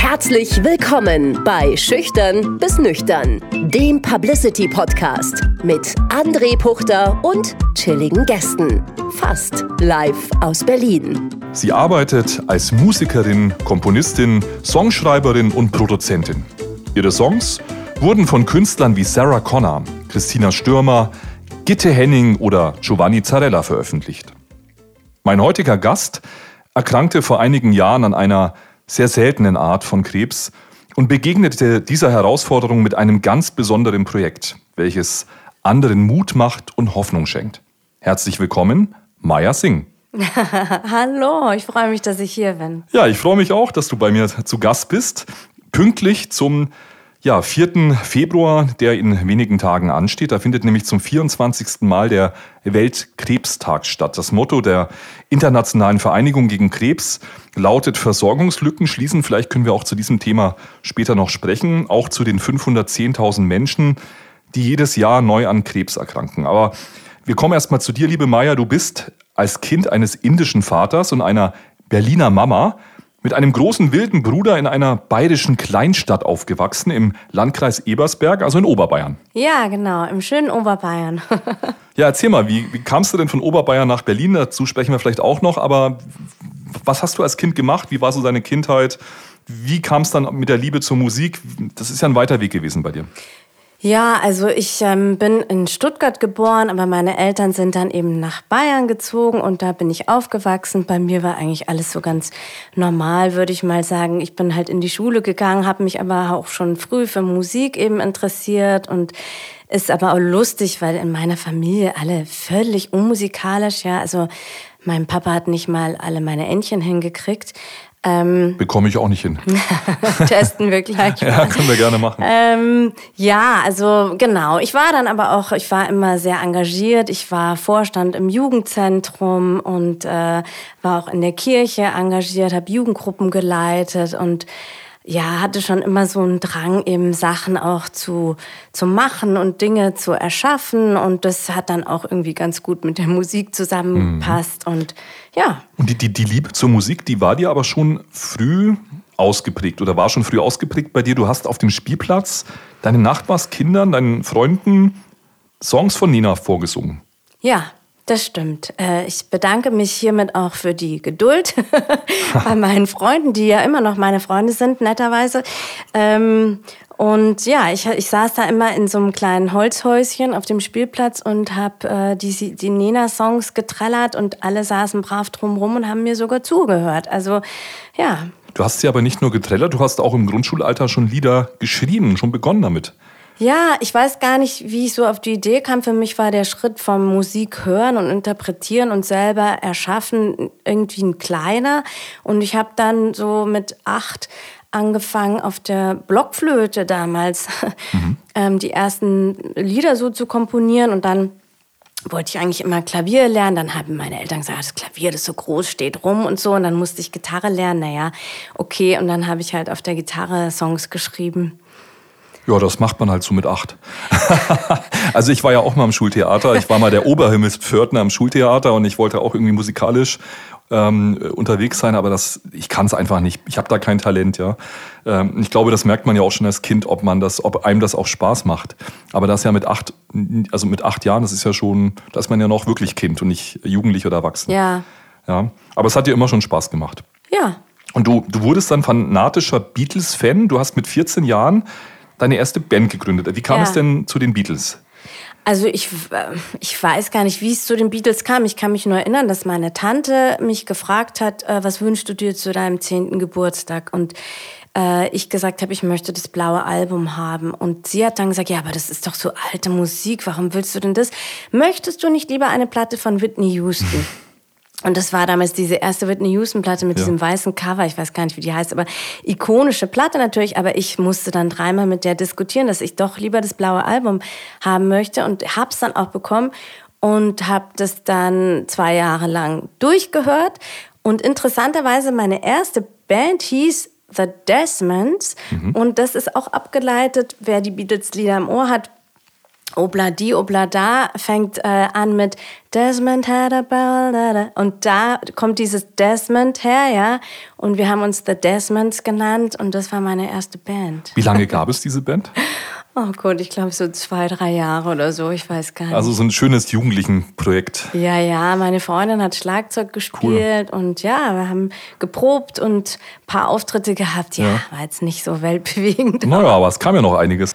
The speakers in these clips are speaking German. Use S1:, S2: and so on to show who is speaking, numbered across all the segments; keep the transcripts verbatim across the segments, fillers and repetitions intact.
S1: Herzlich willkommen bei Schüchtern bis Nüchtern, dem Publicity-Podcast mit André Puchter und chilligen Gästen. Fast live aus Berlin.
S2: Sie arbeitet als Musikerin, Komponistin, Songschreiberin und Produzentin. Ihre Songs wurden von Künstlern wie Sarah Connor, Christina Stürmer, Gitte Henning oder Giovanni Zarella veröffentlicht. Mein heutiger Gast erkrankte vor einigen Jahren an einer sehr seltenen Art von Krebs und begegnete dieser Herausforderung mit einem ganz besonderen Projekt, welches anderen Mut macht und Hoffnung schenkt. Herzlich willkommen, Maya Singh.
S3: Hallo, ich freue mich, dass ich hier bin.
S2: Ja, ich freue mich auch, dass du bei mir zu Gast bist. Pünktlich zum ja, vierten Februar, der in wenigen Tagen ansteht. Da findet nämlich zum vierundzwanzigsten Mal der Weltkrebstag statt. Das Motto der Internationalen Vereinigung gegen Krebs lautet Versorgungslücken schließen. Vielleicht können wir auch zu diesem Thema später noch sprechen. Auch zu den fünfhundertzehntausend Menschen, die jedes Jahr neu an Krebs erkranken. Aber wir kommen erstmal zu dir, liebe Maya. Du bist als Kind eines indischen Vaters und einer Berliner Mama mit einem großen wilden Bruder in einer bayerischen Kleinstadt aufgewachsen, im Landkreis Ebersberg, also in Oberbayern.
S3: Ja, genau, im schönen Oberbayern.
S2: Ja, erzähl mal, wie, wie kamst du denn von Oberbayern nach Berlin? Dazu sprechen wir vielleicht auch noch, aber was hast du als Kind gemacht? Wie war so deine Kindheit? Wie kam es dann mit der Liebe zur Musik? Das ist ja ein weiter Weg gewesen bei dir.
S3: Ja, also ich ähm, bin in Stuttgart geboren, aber meine Eltern sind dann eben nach Bayern gezogen und da bin ich aufgewachsen. Bei mir war eigentlich alles so ganz normal, würde ich mal sagen. Ich bin halt in die Schule gegangen, habe mich aber auch schon früh für Musik eben interessiert und ist aber auch lustig, weil in meiner Familie alle völlig unmusikalisch, ja, also mein Papa hat nicht mal alle meine Entchen hingekriegt. Ähm,
S2: Bekomme ich auch nicht hin.
S3: Testen wir gleich mal.
S2: Ja, können wir gerne machen.
S3: Ähm, ja, also genau. Ich war dann aber auch, ich war immer sehr engagiert. Ich war Vorstand im Jugendzentrum und äh, war auch in der Kirche engagiert, habe Jugendgruppen geleitet und ja, hatte schon immer so einen Drang, eben Sachen auch zu, zu machen und Dinge zu erschaffen. Und das hat dann auch irgendwie ganz gut mit der Musik zusammengepasst. Mhm. Und ja.
S2: Und die, die, die Liebe zur Musik, die war dir aber schon früh ausgeprägt oder war schon früh ausgeprägt bei dir. Du hast auf dem Spielplatz deinen Nachbarskindern, deinen Freunden Songs von Nina vorgesungen.
S3: Ja. Das stimmt. Ich bedanke mich hiermit auch für die Geduld bei meinen Freunden, die ja immer noch meine Freunde sind, netterweise. Und ja, ich, ich saß da immer in so einem kleinen Holzhäuschen auf dem Spielplatz und habe die, die Nena-Songs getrellert und alle saßen brav drumrum und haben mir sogar zugehört. Also ja.
S2: Du hast sie aber nicht nur getrellert, du hast auch im Grundschulalter schon Lieder geschrieben, schon begonnen damit.
S3: Ja, ich weiß gar nicht, wie ich so auf die Idee kam. Für mich war der Schritt vom Musik hören und interpretieren und selber erschaffen irgendwie ein kleiner. Und ich habe dann so mit acht angefangen, auf der Blockflöte damals mhm. ähm, die ersten Lieder so zu komponieren. Und dann wollte ich eigentlich immer Klavier lernen. Dann haben meine Eltern gesagt, das Klavier, das so groß steht rum und so. Und dann musste ich Gitarre lernen. Naja, okay. Und dann habe ich halt auf der Gitarre Songs geschrieben.
S2: Ja, das macht man halt so mit acht. Also ich war ja auch mal im Schultheater. Ich war mal der Oberhimmelspförtner im Schultheater und ich wollte auch irgendwie musikalisch ähm, unterwegs sein, aber das, ich kann es einfach nicht. Ich habe da kein Talent, ja. Ähm, ich glaube, das merkt man ja auch schon als Kind, ob man das, ob einem das auch Spaß macht. Aber das ja mit acht, also mit acht Jahren, das ist ja schon, da ist man ja noch wirklich Kind und nicht jugendlich oder erwachsen.
S3: Ja.
S2: Ja. Aber es hat dir immer schon Spaß gemacht.
S3: Ja.
S2: Und du, du wurdest dann fanatischer Beatles-Fan. Du hast mit vierzehn Jahren deine erste Band gegründet. Wie kam
S3: ja.
S2: es denn zu den Beatles?
S3: Also ich, ich weiß gar nicht, wie es zu den Beatles kam. Ich kann mich nur erinnern, dass meine Tante mich gefragt hat, was wünschst du dir zu deinem zehnten Geburtstag? Und äh, ich gesagt habe, ich möchte das blaue Album haben. Und sie hat dann gesagt, ja, aber das ist doch so alte Musik, warum willst du denn das? Möchtest du nicht lieber eine Platte von Whitney Houston? Und das war damals diese erste Whitney Houston-Platte mit ja. diesem weißen Cover. Ich weiß gar nicht, wie die heißt, aber ikonische Platte natürlich. Aber ich musste dann dreimal mit der diskutieren, dass ich doch lieber das blaue Album haben möchte. Und hab's dann auch bekommen und hab das dann zwei Jahre lang durchgehört. Und interessanterweise, meine erste Band hieß The Desmonds. Mhm. Und das ist auch abgeleitet, wer die Beatles-Lieder im Ohr hat, Obladi, Oblada fängt äh, an mit Desmond had a bell, da, da. Und da kommt dieses Desmond her, ja. Und wir haben uns The Desmonds genannt und das war meine erste Band.
S2: Wie lange gab es diese Band?
S3: Oh Gott, ich glaube so zwei, drei Jahre oder so, ich weiß gar nicht.
S2: Also so ein schönes Jugendlichenprojekt.
S3: Ja, ja, meine Freundin hat Schlagzeug gespielt cool. Und ja, wir haben geprobt und ein paar Auftritte gehabt. Ja, ja. War jetzt nicht so weltbewegend.
S2: Naja, aber es kam ja noch einiges.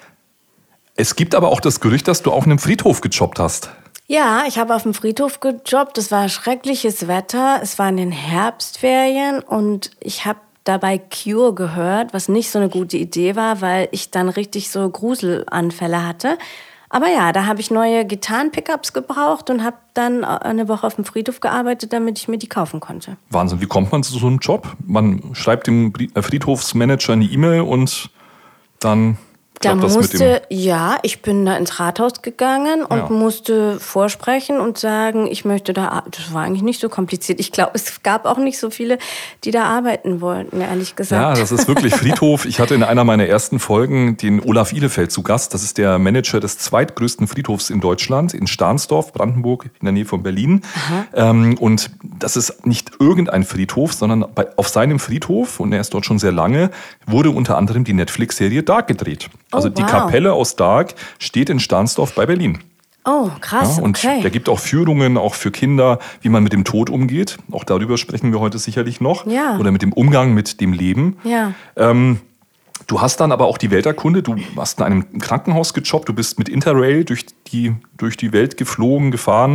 S2: Es gibt aber auch das Gerücht, dass du auf einem Friedhof gejobbt hast.
S3: Ja, ich habe auf dem Friedhof gejobbt. Es war schreckliches Wetter. Es war in den Herbstferien und ich habe dabei Cure gehört, was nicht so eine gute Idee war, weil ich dann richtig so Gruselanfälle hatte. Aber ja, da habe ich neue Gitarren-Pickups gebraucht und habe dann eine Woche auf dem Friedhof gearbeitet, damit ich mir die kaufen konnte.
S2: Wahnsinn, wie kommt man zu so einem Job? Man schreibt dem Friedhofsmanager eine E-Mail und dann...
S3: Da musste, ja, ich bin da ins Rathaus gegangen und ja. musste vorsprechen und sagen, ich möchte da, das war eigentlich nicht so kompliziert. Ich glaube, es gab auch nicht so viele, die da arbeiten wollten, ehrlich gesagt.
S2: Ja, das ist wirklich Friedhof. Ich hatte in einer meiner ersten Folgen den Olaf Ihlefeld zu Gast. Das ist der Manager des zweitgrößten Friedhofs in Deutschland, in Stahnsdorf, Brandenburg, in der Nähe von Berlin. Ähm, und das ist nicht irgendein Friedhof, sondern bei, auf seinem Friedhof, und er ist dort schon sehr lange, wurde unter anderem die Netflix-Serie Dark gedreht. Also oh, wow. Die Kapelle aus Dark steht in Stahnsdorf bei Berlin.
S3: Oh, krass,
S2: ja, und
S3: okay.
S2: der gibt auch Führungen, auch für Kinder, wie man mit dem Tod umgeht. Auch darüber sprechen wir heute sicherlich noch.
S3: Ja.
S2: Oder mit dem Umgang mit dem Leben.
S3: Ja.
S2: Ähm, du hast dann aber auch die Welt erkundet. Du hast in einem Krankenhaus gejobbt. Du bist mit Interrail durch die, durch die Welt geflogen, gefahren.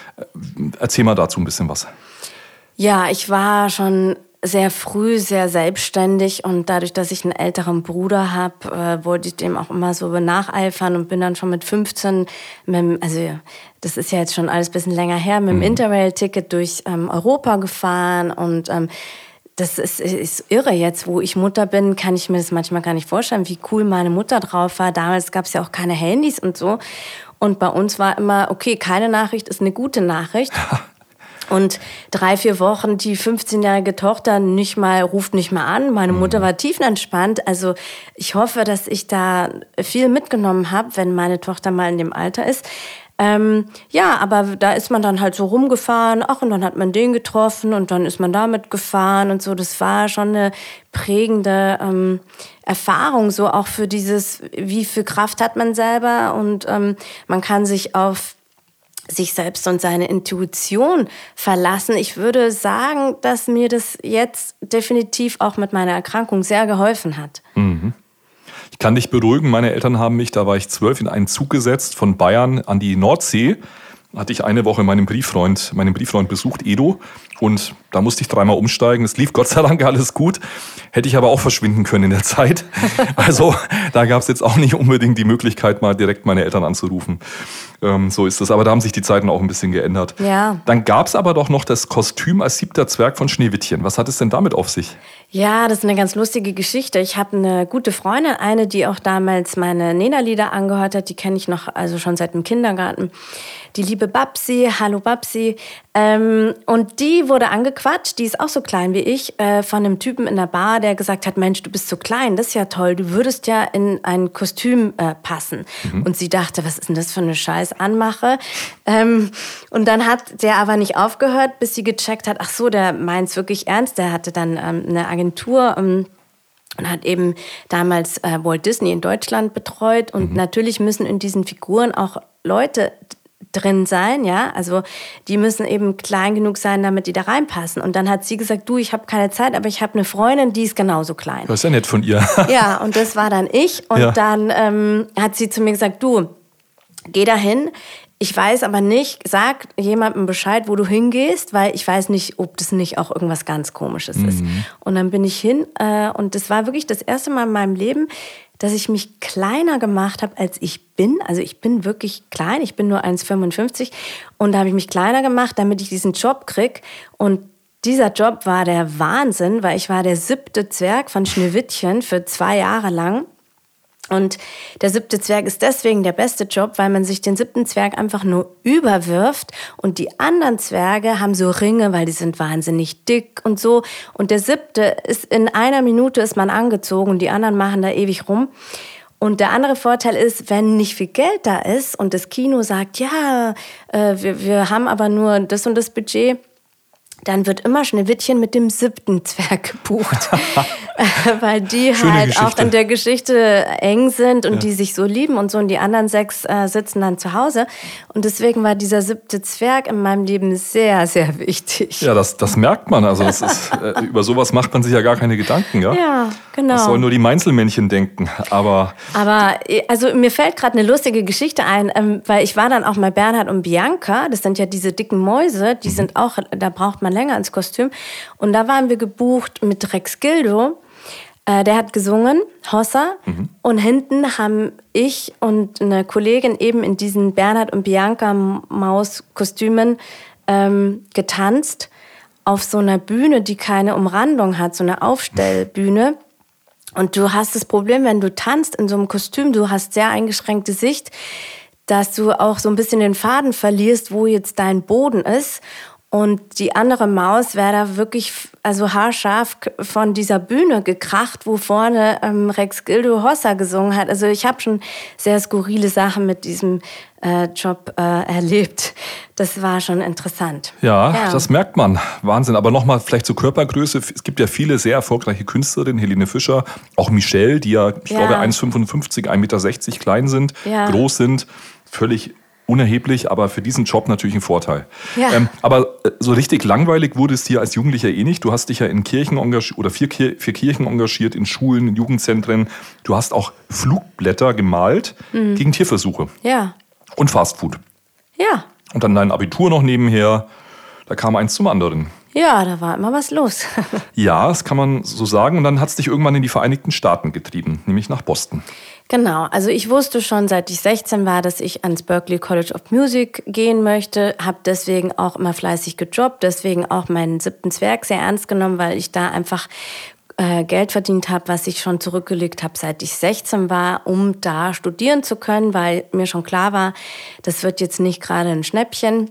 S2: Erzähl mal dazu ein bisschen was.
S3: Ja, ich war schon... sehr früh, sehr selbstständig und dadurch, dass ich einen älteren Bruder habe, äh, wollte ich dem auch immer so nacheifern und bin dann schon mit fünfzehn, mit dem, also das ist ja jetzt schon alles ein bisschen länger her, mit dem Interrail-Ticket durch ähm, Europa gefahren und ähm, das ist, ist irre jetzt, wo ich Mutter bin, kann ich mir das manchmal gar nicht vorstellen, wie cool meine Mutter drauf war. Damals gab es ja auch keine Handys und so und bei uns war immer, okay, keine Nachricht ist eine gute Nachricht. Und drei, vier Wochen die fünfzehnjährige Tochter nicht mal, ruft nicht mal an. Meine Mutter war tiefenentspannt. Also ich hoffe, dass ich da viel mitgenommen habe, wenn meine Tochter mal in dem Alter ist. Ähm, ja, aber da ist man dann halt so rumgefahren. Ach, und dann hat man den getroffen und dann ist man damit gefahren und so. Das war schon eine prägende ähm, Erfahrung, so auch für dieses, wie viel Kraft hat man selber. Und ähm, man kann sich auf sich selbst und seine Intuition verlassen. Ich würde sagen, dass mir das jetzt definitiv auch mit meiner Erkrankung sehr geholfen hat.
S2: Mhm. Ich kann dich beruhigen, meine Eltern haben mich, da war ich zwölf, in einen Zug gesetzt von Bayern an die Nordsee. Da hatte ich eine Woche meinen Brieffreund, meinen Brieffreund besucht, Edo. Und da musste ich dreimal umsteigen. Es lief Gott sei Dank alles gut. Hätte ich aber auch verschwinden können in der Zeit. Also da gab es jetzt auch nicht unbedingt die Möglichkeit, mal direkt meine Eltern anzurufen. Ähm, so ist das. Aber da haben sich die Zeiten auch ein bisschen geändert.
S3: Ja.
S2: Dann gab es aber doch noch das Kostüm als siebter Zwerg von Schneewittchen. Was hat es denn damit auf sich?
S3: Ja, das ist eine ganz lustige Geschichte. Ich habe eine gute Freundin, eine, die auch damals meine Nena-Lieder angehört hat. Die kenne ich noch, also schon seit dem Kindergarten. Die liebe Babsi, hallo Babsi. Ähm, und die wurde angequatscht, die ist auch so klein wie ich, äh, von einem Typen in der Bar, der gesagt hat, Mensch, du bist so klein, das ist ja toll, du würdest ja in ein Kostüm äh, passen. Mhm. Und sie dachte, was ist denn das für eine scheiß Anmache? Ähm, und dann hat der aber nicht aufgehört, bis sie gecheckt hat, ach so, der meint's wirklich ernst, der hatte dann ähm, eine Agentur, ähm, und hat eben damals äh, Walt Disney in Deutschland betreut. Und mhm. natürlich müssen in diesen Figuren auch Leute drin sein, ja, also die müssen eben klein genug sein, damit die da reinpassen. Und dann hat sie gesagt, du, ich habe keine Zeit, aber ich habe eine Freundin, die ist genauso klein.
S2: Das ist ja nett von ihr.
S3: Ja, und das war dann ich. Und ja. dann ähm, hat sie zu mir gesagt, du, geh da hin. Ich weiß aber nicht, sag jemandem Bescheid, wo du hingehst, weil ich weiß nicht, ob das nicht auch irgendwas ganz Komisches mhm. ist. Und dann bin ich hin äh, und das war wirklich das erste Mal in meinem Leben, dass ich mich kleiner gemacht habe, als ich bin. Also ich bin wirklich klein, ich bin nur eins Komma fünfundfünfzig und da habe ich mich kleiner gemacht, damit ich diesen Job kriege. Und dieser Job war der Wahnsinn, weil ich war der siebte Zwerg von Schneewittchen für zwei Jahre lang. Und der siebte Zwerg ist deswegen der beste Job, weil man sich den siebten Zwerg einfach nur überwirft und die anderen Zwerge haben so Ringe, weil die sind wahnsinnig dick und so. Und der siebte ist in einer Minute ist man angezogen und die anderen machen da ewig rum. Und der andere Vorteil ist, wenn nicht viel Geld da ist und das Kino sagt, ja, äh, wir, wir haben aber nur das und das Budget, dann wird immer Schneewittchen mit dem siebten Zwerg gebucht. Weil die
S2: Schöne
S3: halt
S2: Geschichte.
S3: auch in der Geschichte eng sind und
S2: Ja.
S3: die sich so lieben und so. Und die anderen sechs äh, sitzen dann zu Hause. Und deswegen war dieser siebte Zwerg in meinem Leben sehr, sehr wichtig.
S2: Ja, das, das merkt man. Also das ist, äh, über sowas macht man sich ja gar keine Gedanken. Ja,
S3: Ja, genau.
S2: Das sollen nur die Meinzelmännchen denken. Aber
S3: Aber also mir fällt gerade eine lustige Geschichte ein, ähm, weil ich war dann auch mal Bernhard und Bianca, das sind ja diese dicken Mäuse, die mhm. sind auch, da braucht man länger ins Kostüm. Und da waren wir gebucht mit Rex Gildo, äh, der hat gesungen, Hossa, mhm. und hinten haben ich und eine Kollegin eben in diesen Bernhard und Bianca Maus-Kostümen ähm, getanzt auf so einer Bühne, die keine Umrandung hat, so eine Aufstellbühne. Und du hast das Problem, wenn du tanzt in so einem Kostüm, du hast sehr eingeschränkte Sicht, dass du auch so ein bisschen den Faden verlierst, wo jetzt dein Boden ist. Und die andere Maus wäre da wirklich also haarscharf von dieser Bühne gekracht, wo vorne ähm, Rex Gildo Hossa gesungen hat. Also ich habe schon sehr skurrile Sachen mit diesem äh, Job äh, erlebt. Das war schon interessant.
S2: Ja,
S3: Ja.
S2: das merkt man. Wahnsinn. Aber nochmal vielleicht zur Körpergröße. Es gibt ja viele sehr erfolgreiche Künstlerinnen, Helene Fischer, auch Michelle, die ja, ich
S3: Ja.
S2: glaube, eins Komma fünfundfünfzig, ein Meter sechzig klein sind,
S3: Ja.
S2: groß sind, völlig unerheblich, aber für diesen Job natürlich ein Vorteil.
S3: Ja.
S2: Ähm, aber äh, so richtig langweilig wurde es dir als Jugendlicher eh nicht. Du hast dich ja in Kirchen engagiert oder für, Kir- für Kirchen engagiert, in Schulen, in Jugendzentren. Du hast auch Flugblätter gemalt
S3: Mhm.
S2: gegen Tierversuche
S3: Ja,
S2: und Fastfood.
S3: ja,
S2: Und dann dein Abitur noch nebenher. Da kam eins zum anderen.
S3: ja, da war immer was los.
S2: Ja, das kann man so sagen. Und dann hat es dich irgendwann in die Vereinigten Staaten getrieben, nämlich nach Boston.
S3: Genau, also ich wusste schon, seit ich sechzehn war, dass ich ans Berklee College of Music gehen möchte, habe deswegen auch immer fleißig gejobbt, deswegen auch meinen siebten Zwerg sehr ernst genommen, weil ich da einfach äh, Geld verdient habe, was ich schon zurückgelegt habe, seit ich sechzehn war, um da studieren zu können, weil mir schon klar war, das wird jetzt nicht gerade ein Schnäppchen.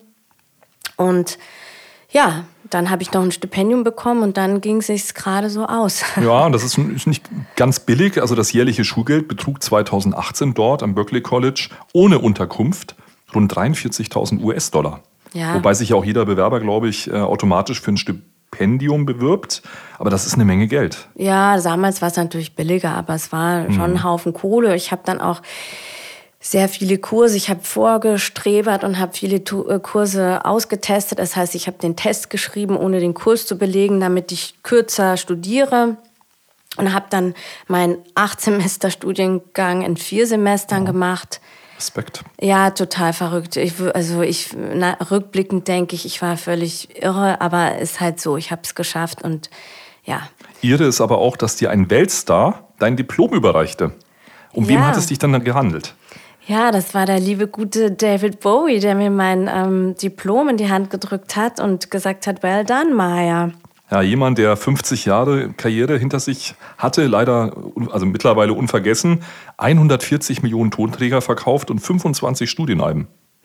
S3: Und ja, dann habe ich noch ein Stipendium bekommen und dann ging es sich gerade so aus.
S2: Ja, und das ist ist nicht ganz billig. Also das jährliche Schulgeld betrug zweitausendachtzehn dort am Berklee College ohne Unterkunft rund dreiundvierzigtausend U S-Dollar.
S3: Ja.
S2: Wobei sich ja auch jeder Bewerber, glaube ich, äh, automatisch für ein Stipendium bewirbt. Aber das ist eine Menge Geld.
S3: Ja, damals war es natürlich billiger, aber es war schon ein Haufen Kohle. Ich habe dann auch sehr viele Kurse. Ich habe vorgestrebert und habe viele Tu- äh, Kurse ausgetestet. Das heißt, ich habe den Test geschrieben, ohne den Kurs zu belegen, damit ich kürzer studiere. Und habe dann meinen acht Semester Studiengang in vier Semestern
S2: Ja.
S3: gemacht.
S2: Respekt.
S3: Ja, total verrückt. Ich, wü- also ich, na, rückblickend denke ich, ich war völlig irre, aber es ist halt so, ich habe es geschafft und ja.
S2: Irre ist aber auch, dass dir ein Weltstar dein Diplom überreichte. Um wen
S3: Ja.
S2: hat es dich dann gehandelt?
S3: Ja, das war der liebe, gute David Bowie, der mir mein ähm, Diplom in die Hand gedrückt hat und gesagt hat, well done, Maya.
S2: Ja, jemand, der fünfzig Jahre Karriere hinter sich hatte, leider, also mittlerweile unvergessen, hundertvierzig Millionen Tonträger verkauft und fünfundzwanzig Studienalben.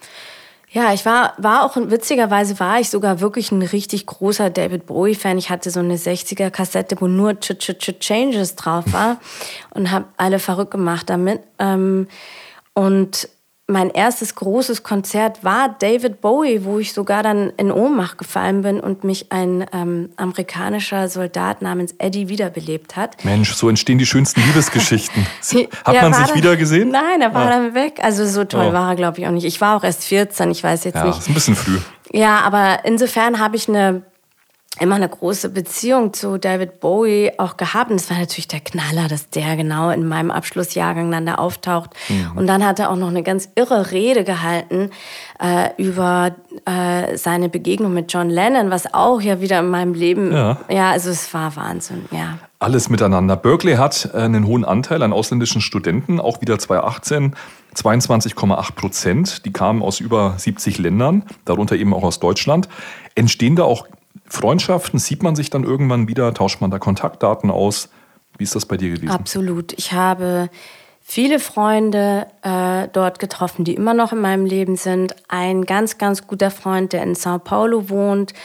S3: Ja, ich war, war auch, witzigerweise war ich sogar wirklich ein richtig großer David Bowie-Fan. Ich hatte so eine sechziger-Kassette, wo nur Ch-Ch-Ch-Changes drauf war und habe alle verrückt gemacht damit. Ähm, Und mein erstes großes Konzert war David Bowie, wo ich sogar dann in Ohnmacht gefallen bin und mich ein ähm, amerikanischer Soldat namens Eddie wiederbelebt hat.
S2: Mensch, so entstehen die schönsten Liebesgeschichten. Hat
S3: Er
S2: man
S3: war
S2: sich
S3: dann,
S2: wieder gesehen?
S3: Nein, er war
S2: Ah.
S3: dann weg. Also so toll
S2: Oh.
S3: war er, glaube ich, auch nicht. Ich war auch erst vierzehn, ich weiß jetzt
S2: Ja,
S3: nicht.
S2: ist ein bisschen früh.
S3: Ja, aber insofern habe ich eine immer eine große Beziehung zu David Bowie auch gehabt. Und es war natürlich der Knaller, dass der genau in meinem Abschlussjahrgang dann da auftaucht. Mhm. Und dann hat er auch noch eine ganz irre Rede gehalten äh, über äh, seine Begegnung mit John Lennon, was auch ja wieder in meinem Leben,
S2: Ja.
S3: ja, also es war Wahnsinn, ja.
S2: Alles miteinander. Berklee hat einen hohen Anteil an ausländischen Studenten, auch wieder zweitausendachtzehn, zweiundzwanzig Komma acht Prozent. Die kamen aus über siebzig Ländern, darunter eben auch aus Deutschland. Entstehen da auch Freundschaften? Sieht man sich dann irgendwann wieder? Tauscht man da Kontaktdaten aus? Wie ist das bei dir gewesen?
S3: Absolut. Ich habe viele Freunde äh, dort getroffen, die immer noch in meinem Leben sind. Ein ganz, ganz guter Freund, der in Sao Paulo wohnt,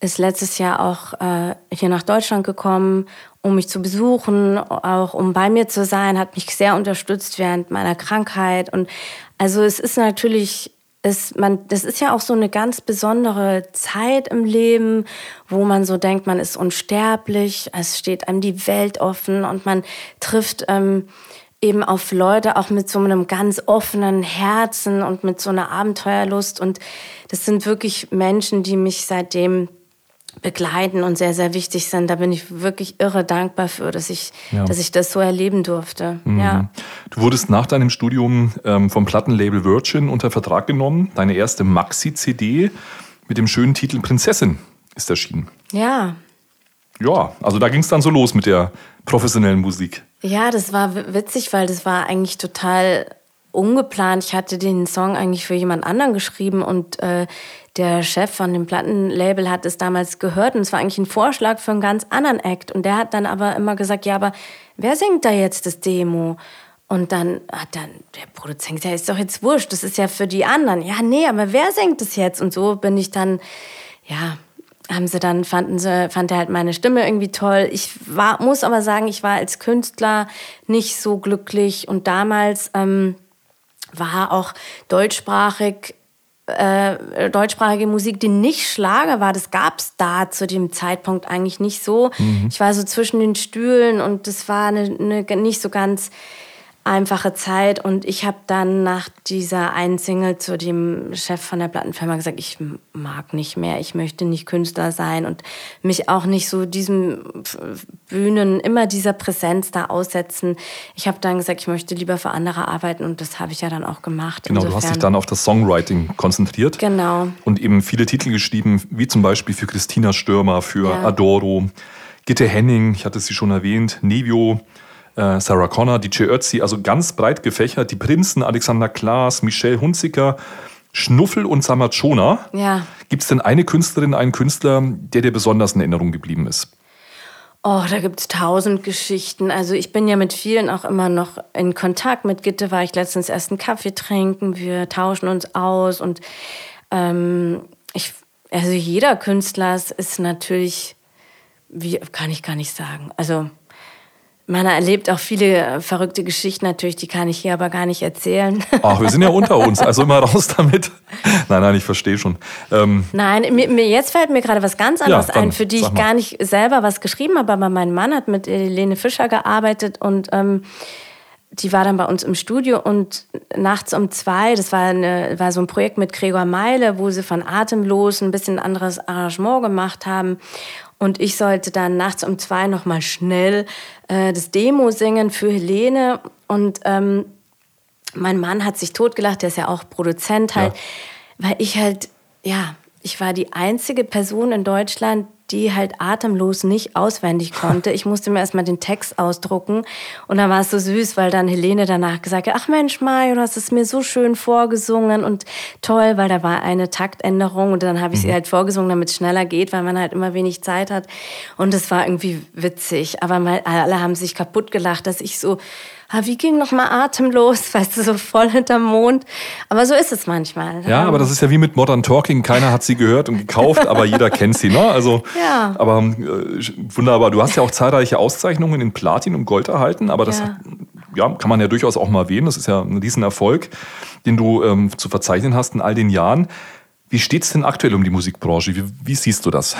S3: ist letztes Jahr auch äh, hier nach Deutschland gekommen, um mich zu besuchen, auch um bei mir zu sein, hat mich sehr unterstützt während meiner Krankheit. Und also es ist natürlich, es, man, das ist ja auch so eine ganz besondere Zeit im Leben, wo man so denkt, man ist unsterblich, es steht einem die Welt offen und man trifft ähm, eben auf Leute auch mit so einem ganz offenen Herzen und mit so einer Abenteuerlust. Und das sind wirklich Menschen, die mich seitdem begleiten und sehr, sehr wichtig sind. Da bin ich wirklich irre dankbar für, dass ich, ja. dass ich das so erleben durfte.
S2: Mhm. Ja. Du wurdest nach deinem Studium ähm, vom Plattenlabel Virgin unter Vertrag genommen. Deine erste Maxi-C D mit dem schönen Titel Prinzessin ist erschienen.
S3: Ja.
S2: Ja, also da ging es dann so los mit der professionellen Musik.
S3: Ja, das war witzig, weil das war eigentlich total ungeplant. Ich hatte den Song eigentlich für jemand anderen geschrieben und äh, der Chef von dem Plattenlabel hat es damals gehört und es war eigentlich ein Vorschlag für einen ganz anderen Act. Und der hat dann aber immer gesagt, ja, aber wer singt da jetzt das Demo? Und dann hat dann der Produzent gesagt, ja, ist doch jetzt wurscht, das ist ja für die anderen. Ja, nee, aber wer singt das jetzt? Und so bin ich dann, ja, haben sie dann, fanden sie, fand er halt meine Stimme irgendwie toll. Ich war, muss aber sagen, ich war als Künstler nicht so glücklich und damals ähm, war auch deutschsprachig Äh, deutschsprachige Musik, die nicht Schlager war, das gab es da zu dem Zeitpunkt eigentlich nicht so. Mhm. Ich war so zwischen den Stühlen und das war eine, eine nicht so ganz einfache Zeit und ich habe dann nach dieser einen Single zu dem Chef von der Plattenfirma gesagt, ich mag nicht mehr, ich möchte nicht Künstler sein und mich auch nicht so diesem Bühnen, immer dieser Präsenz da aussetzen. Ich habe dann gesagt, ich möchte lieber für andere arbeiten und das habe ich ja dann auch gemacht.
S2: Genau, insofern. Du hast dich dann auf das Songwriting konzentriert.
S3: Genau.
S2: Und eben viele Titel geschrieben, wie zum Beispiel für Christina Stürmer, für ja. Adoro, Gitte Henning, ich hatte sie schon erwähnt, Nevio, Sarah Connor, D J Ötzi, also ganz breit gefächert. Die Prinzen, Alexander Klaas, Michelle Hunziker, Schnuffel und Samachona.
S3: Ja.
S2: Gibt es denn eine Künstlerin, einen Künstler, der dir besonders in Erinnerung geblieben ist?
S3: Oh, da gibt es tausend Geschichten. Also ich bin ja mit vielen auch immer noch in Kontakt. Mit Gitte war ich letztens erst einen Kaffee trinken. Wir tauschen uns aus. Und ähm, ich, also jeder Künstler ist natürlich, wie kann ich gar nicht sagen, also man erlebt auch viele verrückte Geschichten natürlich, die kann ich hier aber gar nicht erzählen.
S2: Ach, wir sind ja unter uns, also immer raus damit. Nein, nein, ich verstehe schon. Ähm
S3: nein, mir, mir, jetzt fällt mir gerade was ganz anderes ja, dann, ein, für die ich gar nicht selber was geschrieben habe, aber mein Mann hat mit Helene Fischer gearbeitet und ähm, die war dann bei uns im Studio und nachts um zwei, das war, eine, war so ein Projekt mit Gregor Meile, wo sie von Atemlos ein bisschen ein anderes Arrangement gemacht haben. Und ich sollte dann nachts um zwei noch mal schnell äh, das Demo singen für Helene. Und ähm, mein Mann hat sich totgelacht, der ist ja auch Produzent halt, ja. Weil ich halt, ja, ich war die einzige Person in Deutschland, die halt Atemlos nicht auswendig konnte. Ich musste mir erstmal den Text ausdrucken und dann war es so süß, weil dann Helene danach gesagt hat, ach Mensch, Mai, du hast es mir so schön vorgesungen und toll, weil da war eine Taktänderung und dann habe ich mhm. sie halt vorgesungen, damit es schneller geht, weil man halt immer wenig Zeit hat und es war irgendwie witzig, aber mal, alle haben sich kaputt gelacht, dass ich so, ah, wie ging noch mal Atemlos, weißt du, so voll hinterm Mond. Aber so ist es manchmal.
S2: Ja, aber das ist ja wie mit Modern Talking. Keiner hat sie gehört und gekauft, aber jeder kennt sie, ne? Also,
S3: ja.
S2: Aber äh, wunderbar. Du hast ja auch zahlreiche Auszeichnungen in Platin und Gold erhalten, aber das
S3: ja.
S2: Ja, kann man ja durchaus auch mal erwähnen. Das ist ja ein Riesenerfolg, den du ähm, zu verzeichnen hast in all den Jahren. Wie steht es denn aktuell um die Musikbranche? Wie, wie siehst du das?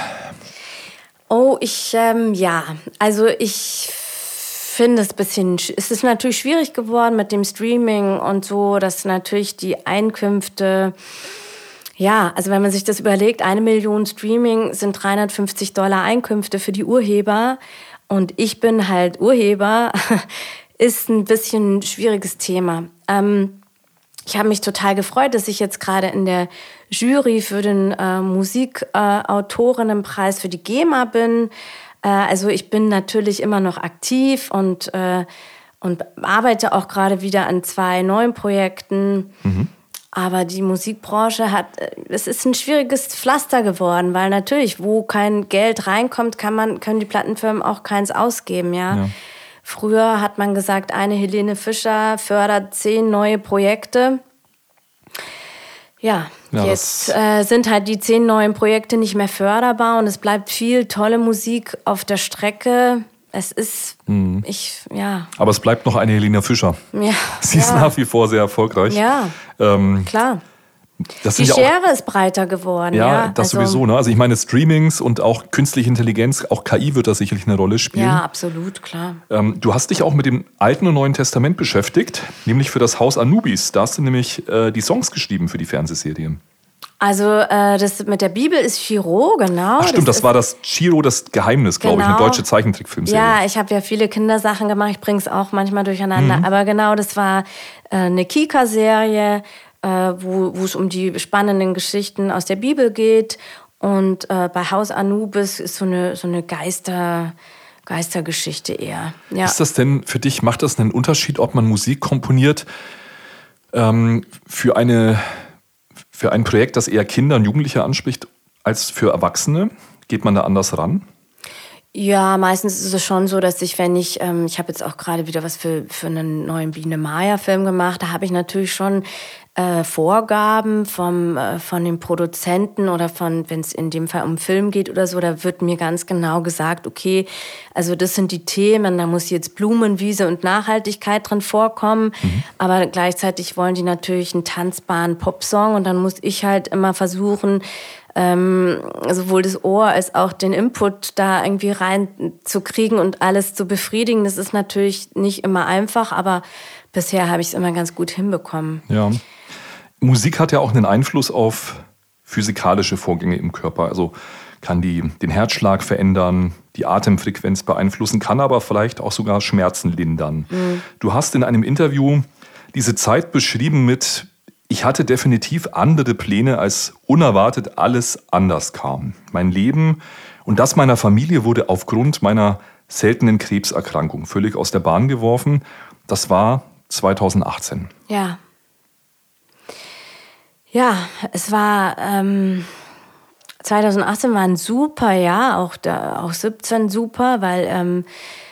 S3: Oh, ich, ähm, ja, also ich finde es ein bisschen, es ist natürlich schwierig geworden mit dem Streaming und so, dass natürlich die Einkünfte, ja, also wenn man sich das überlegt, eine Million Streaming sind dreihundertfünfzig Dollar Einkünfte für die Urheber und ich bin halt Urheber, ist ein bisschen ein schwieriges Thema. Ähm, ich habe mich total gefreut, dass ich jetzt gerade in der Jury für den äh, Musikautorinnenpreis für die GEMA bin. Also ich bin natürlich immer noch aktiv und, äh, und arbeite auch gerade wieder an zwei neuen Projekten. Mhm. Aber die Musikbranche hat, es ist ein schwieriges Pflaster geworden, weil natürlich, wo kein Geld reinkommt, kann man, können die Plattenfirmen auch keins ausgeben. Ja? Ja. Früher hat man gesagt, eine Helene Fischer fördert zehn neue Projekte. Ja,
S2: Ja,
S3: Jetzt äh, sind halt die zehn neuen Projekte nicht mehr förderbar und es bleibt viel tolle Musik auf der Strecke. Es ist, mhm. ich, ja.
S2: Aber es bleibt noch eine Helena Fischer.
S3: Ja.
S2: Sie ist
S3: ja.
S2: nach wie vor sehr erfolgreich.
S3: Ja,
S2: ähm,
S3: klar.
S2: Das
S3: die
S2: ja
S3: Schere
S2: auch,
S3: ist breiter geworden.
S2: Ja,
S3: ja
S2: das
S3: also,
S2: sowieso. Ne? Also ich meine, Streamings und auch künstliche Intelligenz, auch K I wird da sicherlich eine Rolle spielen.
S3: Ja, absolut, klar.
S2: Ähm, du hast dich auch mit dem Alten und Neuen Testament beschäftigt, nämlich für das Haus Anubis. Da hast du nämlich äh, die Songs geschrieben für die Fernsehserie.
S3: Also äh, das mit der Bibel ist Chiro, genau.
S2: Ach stimmt, das,
S3: das
S2: war das Chiro, das Geheimnis, glaube
S3: genau.
S2: ich, eine deutsche Zeichentrickfilmserie.
S3: Ja, ich habe ja viele Kindersachen gemacht, ich bringe es auch manchmal durcheinander. Mhm. Aber genau, das war äh, eine Kika-Serie, äh, wo wo es um die spannenden Geschichten aus der Bibel geht. Und äh, bei Haus Anubis ist so eine, so eine Geister... Geistergeschichte eher. Ja.
S2: Ist das denn für dich, macht das einen Unterschied, ob man Musik komponiert ähm, für eine... Für ein Projekt, das eher Kinder und Jugendliche anspricht, als für Erwachsene? Geht man da anders ran?
S3: Ja, meistens ist es schon so, dass ich, wenn ich, ähm, ich habe jetzt auch gerade wieder was für, für einen neuen Biene Maya-Film gemacht, da habe ich natürlich schon äh, Vorgaben vom, äh, von den Produzenten oder von, wenn es in dem Fall um Film geht oder so, da wird mir ganz genau gesagt, okay, also das sind die Themen, da muss jetzt Blumenwiese und Nachhaltigkeit drin vorkommen, mhm. aber gleichzeitig wollen die natürlich einen tanzbaren Popsong und dann muss ich halt immer versuchen, Ähm, sowohl das Ohr als auch den Input da irgendwie reinzukriegen und alles zu befriedigen. Das ist natürlich nicht immer einfach, aber bisher habe ich es immer ganz gut hinbekommen.
S2: Ja. Musik hat ja auch einen Einfluss auf physikalische Vorgänge im Körper. Also kann die den Herzschlag verändern, die Atemfrequenz beeinflussen, kann aber vielleicht auch sogar Schmerzen lindern. Mhm. Du hast in einem Interview diese Zeit beschrieben mit: Ich hatte definitiv andere Pläne, als unerwartet alles anders kam. Mein Leben und das meiner Familie wurde aufgrund meiner seltenen Krebserkrankung völlig aus der Bahn geworfen. Das war zweitausendachtzehn.
S3: Ja. Ja, es war... Ähm zweitausendachtzehn war ein super Jahr, auch, da, auch siebzehn super, weil... Ähm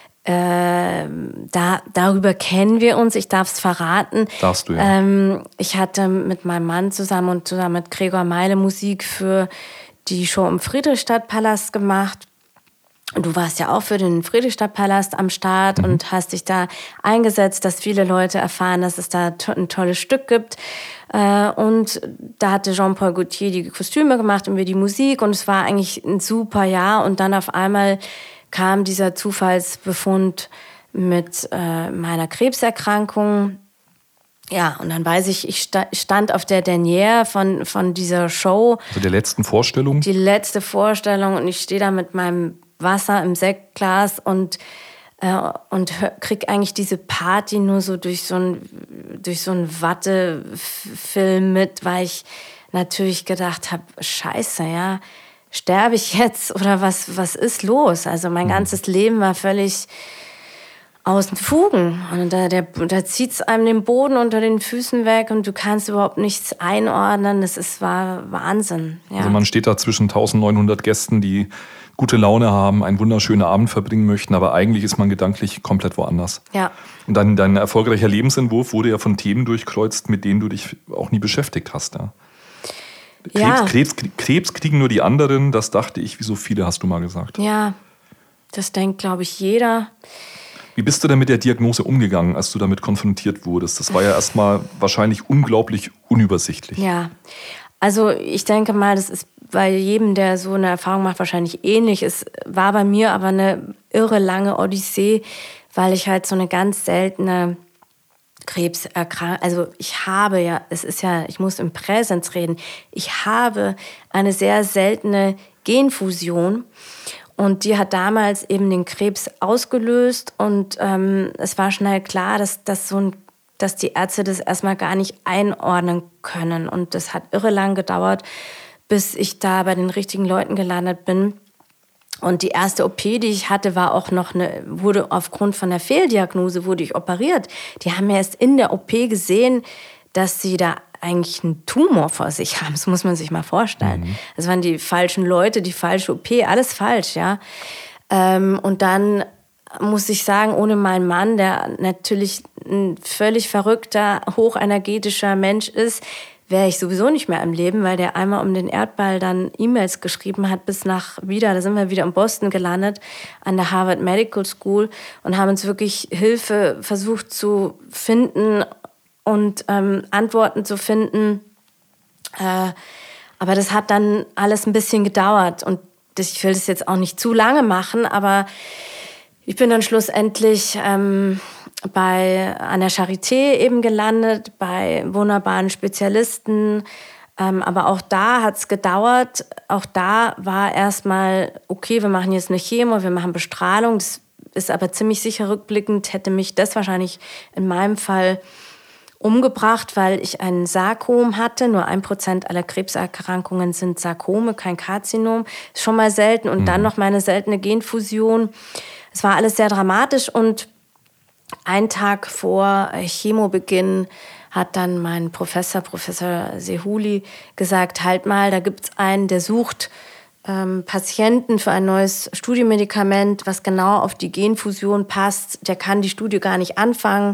S3: Äh, da, darüber kennen wir uns, ich darf es verraten.
S2: Darfst du, ja.
S3: Ähm, ich hatte mit meinem Mann zusammen und zusammen mit Gregor Meile Musik für die Show im Friedrichstadtpalast gemacht. Und du warst ja auch für den Friedrichstadtpalast am Start mhm. und hast dich da eingesetzt, dass viele Leute erfahren, dass es da to- ein tolles Stück gibt. Äh, und da hatte Jean-Paul Gaultier die Kostüme gemacht und wir die Musik. Und es war eigentlich ein super Jahr. Und dann auf einmal kam dieser Zufallsbefund mit äh, meiner Krebserkrankung. Ja, und dann weiß ich, ich stand auf der Dernière von, von dieser Show.
S2: Also der letzten Vorstellung?
S3: Die letzte Vorstellung und ich stehe da mit meinem Wasser im Sektglas und, äh, und krieg eigentlich diese Party nur so durch so ein, durch so einen Wattefilm mit, weil ich natürlich gedacht habe, scheiße, ja, sterbe ich jetzt oder was, was ist los? Also mein ganzes Leben war völlig aus den Fugen. Und da, der, da zieht es einem den Boden unter den Füßen weg und du kannst überhaupt nichts einordnen. Das ist, war Wahnsinn. Ja.
S2: Also man steht da zwischen neunzehnhundert Gästen, die gute Laune haben, einen wunderschönen Abend verbringen möchten, aber eigentlich ist man gedanklich komplett woanders.
S3: Ja.
S2: Und dann dein erfolgreicher Lebensentwurf wurde ja von Themen durchkreuzt, mit denen du dich auch nie beschäftigt hast. Ja? Krebs,
S3: ja.
S2: Krebs, Krebs kriegen nur die anderen, das dachte ich, wie so viele, hast du mal gesagt.
S3: Ja, das denkt, glaube ich, jeder.
S2: Wie bist du denn mit der Diagnose umgegangen, als du damit konfrontiert wurdest? Das war ja erstmal wahrscheinlich unglaublich unübersichtlich.
S3: Ja, also ich denke mal, das ist bei jedem, der so eine Erfahrung macht, wahrscheinlich ähnlich. Es war bei mir aber eine irre lange Odyssee, weil ich halt so eine ganz seltene Krebserkrankung, also ich habe ja, es ist ja, ich muss im Präsens reden, ich habe eine sehr seltene Genfusion und die hat damals eben den Krebs ausgelöst und ähm, es war schnell klar, dass, dass, so ein, dass die Ärzte das erstmal gar nicht einordnen können und das hat irre lang gedauert, bis ich da bei den richtigen Leuten gelandet bin. Und die erste O P, die ich hatte, war auch noch eine, wurde aufgrund von der Fehldiagnose wurde ich operiert. Die haben ja erst in der O P gesehen, dass sie da eigentlich einen Tumor vor sich haben. Das muss man sich mal vorstellen. Mhm. Das waren die falschen Leute, die falsche O P, alles falsch, ja. Ähm, und dann muss ich sagen, ohne meinen Mann, der natürlich ein völlig verrückter, hochenergetischer Mensch ist, wäre ich sowieso nicht mehr am Leben, weil der einmal um den Erdball dann E-Mails geschrieben hat bis nach wieder, da sind wir wieder in Boston gelandet, an der Harvard Medical School und haben uns wirklich Hilfe versucht zu finden und ähm, Antworten zu finden. Äh, aber das hat dann alles ein bisschen gedauert und das, ich will das jetzt auch nicht zu lange machen, aber ich bin dann schlussendlich ähm, bei, an der Charité eben gelandet, bei wunderbaren Spezialisten. Ähm, aber auch da hat es gedauert. Auch da war erstmal, okay, wir machen jetzt eine Chemo, wir machen Bestrahlung. Das ist aber ziemlich sicher rückblickend, hätte mich das wahrscheinlich in meinem Fall umgebracht, weil ich ein Sarkom hatte. Nur ein Prozent aller Krebserkrankungen sind Sarkome, kein Karzinom. Ist schon mal selten. Und mhm. dann noch meine seltene Genfusion. Es war alles sehr dramatisch und ein Tag vor Chemobeginn hat dann mein Professor, Professor Sehuli, gesagt, halt mal, da gibt's einen, der sucht ähm, Patienten für ein neues Studienmedikament, was genau auf die Genfusion passt. Der kann die Studie gar nicht anfangen.